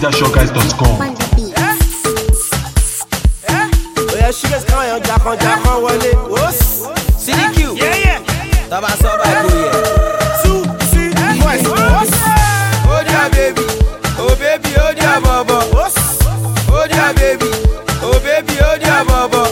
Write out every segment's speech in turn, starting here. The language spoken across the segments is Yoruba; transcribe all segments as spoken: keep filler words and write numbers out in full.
naija show guys dot com. Oya sugar kan yan jakan jakan wọlé. C D Q. Taba sọ ba ko ye. Two C voice. Oh dear baby. Oh baby, oh dear baba. Oh dear baby. Oh baby, oh dear baba.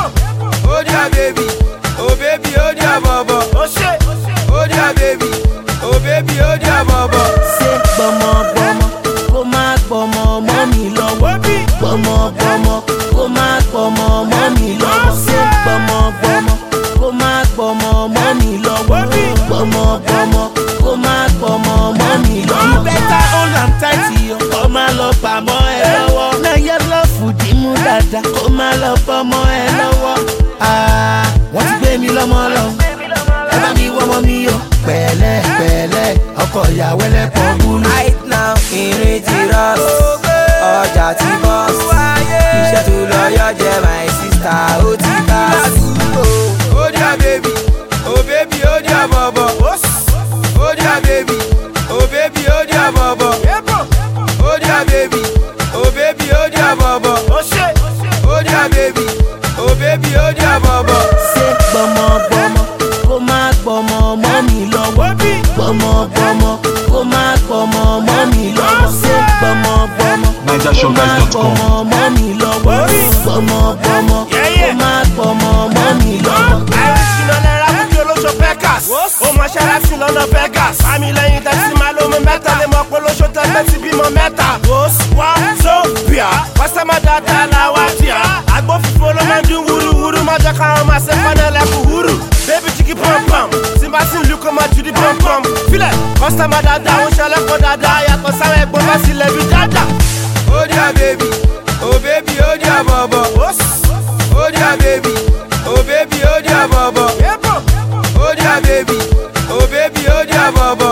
Oh dear baby. Oh baby, oh dear baba. Oh shit. Oh dear baby. Oh baby, oh dear baba. Say gbọmọ gbọmọ kó má gbọmọ mọ́ mi lọ́wọ́. Gbọmọ gbọmọ kó má gbọmọ mọ́ mi lọ́wọ́. Say gbọmọ gbọmọ kó má gbọmọ mọ́ mi lọ́wọ́. Gbọmọ gbọmọ kó má gbọmọ mọ́ mi lọ́wọ́. You better hold am tight yo, kó má lọ pamọ́ ẹ lọ́wọ́. Náà yẹ lọ́ọ̀fù dìímú dáadáa, kó má lọ pamọ́ ẹ lọ́wọ́. Wọ́n ti gbé mi lọ́mọ lọ, ẹ bá mi wọ́mọ mi yó. Pẹ̀lẹ́ pẹ̀lẹ́ ọkọ ìyàwó ẹlẹ́pọ̀ búlù. Right now ìrìn ti rọ́ọ̀sì, ọjà ti bọ́ọ̀sì. Iṣẹ́ tó lọ yọ jẹ́ my sister ó ti báàsì. Oh dear baby, oh baby, oh dear baba. Oh dear baby, oh baby, oh dear baba. Oh dear baby, oh baby, oh dear baba. Oh dear baby, oh baby, oh dear baba. Ṣé gbọmọ gbọmọ kó má gbọmọ mọ́ mi lọ́wọ́. Gbọmọ gbọmọ kó má gbọmọ mọ́ mi lọ́wọ́. Ṣé gbọmọ gbọmọ naija show kó má guys dot com. gbọmọ mọ́ mi lọ́wọ́. Gbọmọ gbọmọ kó má gbọmọ mọ́ mi lọ́wọ́. Àìsíná náírà fún kí olóṣó Vegas. Ó mọ ṣẹ́ra sí lọ́nà Vegas. Àmì lẹ́yìn tẹ̀sí máa lómi mẹ́ta lè mọ pé olóṣó tẹ́gbẹ́ ti bímọ mẹ́ta. Wá so bíà, pásítọ̀ dáadáa làwa tíà. Agbófinfo ló máa ń dún wúruwúru, má jẹ́ káwọn máa ṣe fọ́nà lẹ́kùn wúrù. Baby jiggy pom pom, Simba sin look on my judy pom pom. Feel it, customer dada, ó ṣẹlẹ̀ kó dada, yàtọ̀ sáwọn ẹ̀gbọ́n bá sílẹ̀ bí dada. Oh dear baby, oh baby, oh dear baba. Oh dear baby, oh baby, oh dear baba. Oh dear baby, oh baby, oh dear baba.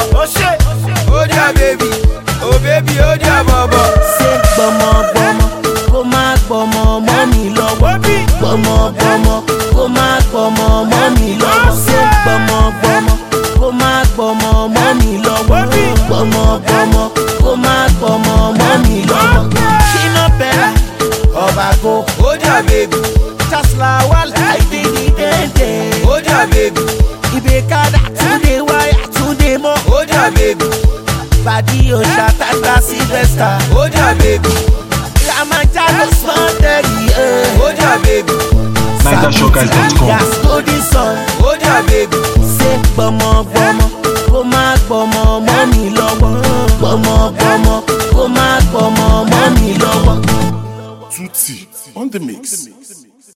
Oh dear baby, oh baby, oh dear baba. Ṣé gbọmọ gbọmọ kó má gbọmọ mọ́ mi lọ́wọ́. Gbọmọ gbọmọ kó má gbọmọ mọ́ mi lọ́wọ́. Ṣé gbọmọ gbọmọ kó má gbọmọ mọ́ mi lọ́wọ́. Gbọmọ gbọmọ kó má gbọmọ mọ́ mi lọ́wọ́. Ṣínà Bella ọba go. Oh dear baby, Tasla wàhálà ìdílé dẹ́ndẹ́. oh dear baby, Ìbékadà túnde wáyà túnde mọ́. oh dear baby, Bàdí òṣà tàgbà Sylvester. oh dear baby, Kilimanjaro Sunday. oh dear baby, naija show guys dot com. Gas golden sun. oh dear baby. Ṣé gbọmọ gbọmọ kó má gbọmọ mọ́ mi lọ́wọ́. Gbọmọ gbọmọ kó má gbọmọ mọ́ mi lọ́wọ́. Tutti on the mix.